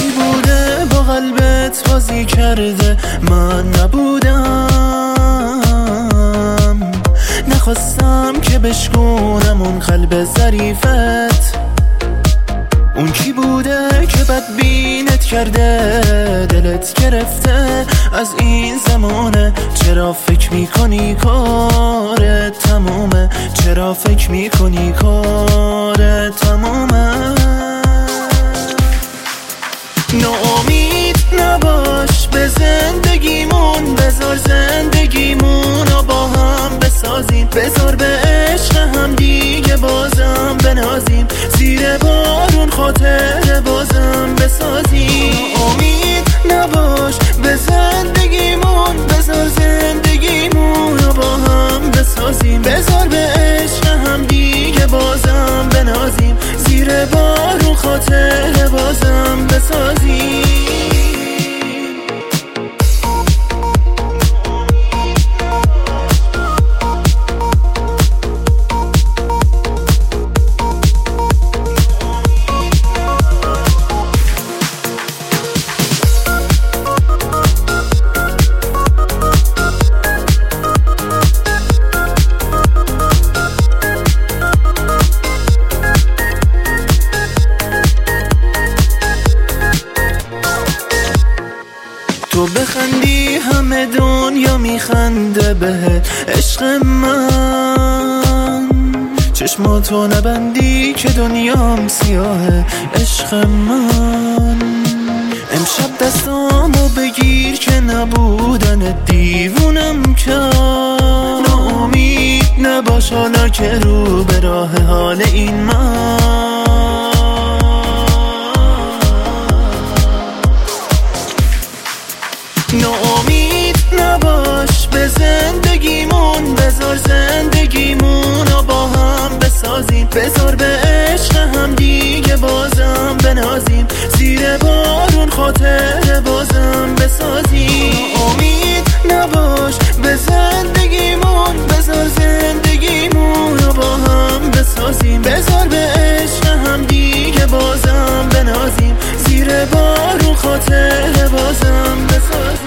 کی بوده با قلبت بازی کرده من نبودم، نخواستم که بشکونم اون قلب ظریفت. اون کی بوده که بدبینت کرده دلت گرفته از این زمانه؟ چرا فکر میکنی کارت تمومه؟ چرا فکر میکنی کارت تمومه؟ ناامید نباش به زندگیمون، بذار زندگیمون رو با هم بسازیم، بذار به عشق هم دیگه بازم بنازیم، زیر بارون خاطر بازم بسازیم. ناامید نباش به زندگیمون، بذار زندگیمون رو با هم بسازیم، بذار به عشق هم دیگه بازم بنازیم، زیر بارون خاطر بازم بسازیم. تو بخندی همه دنیا میخنده بهت عشق من، چشماتو نبندی که دنیام سیاهه عشق من. امشب دستامو بگیر که نبودن دیوونم کرد. ناامید نباش حالا که رو به راه حال این من. ناامید نباش به زندگیمون، بذار زندگیمون رو با هم بسازیم، بذار به عشق هم دیگه بازم بنازیم، زیر بارون خاطر بازم بسازیم. ناامید نباش به زندگیمون، بذار زندگیمون رو با هم بسازیم، بذار به عشق هم دیگه بازم بنازیم، زیر بارون خاطر بازم بسازیم.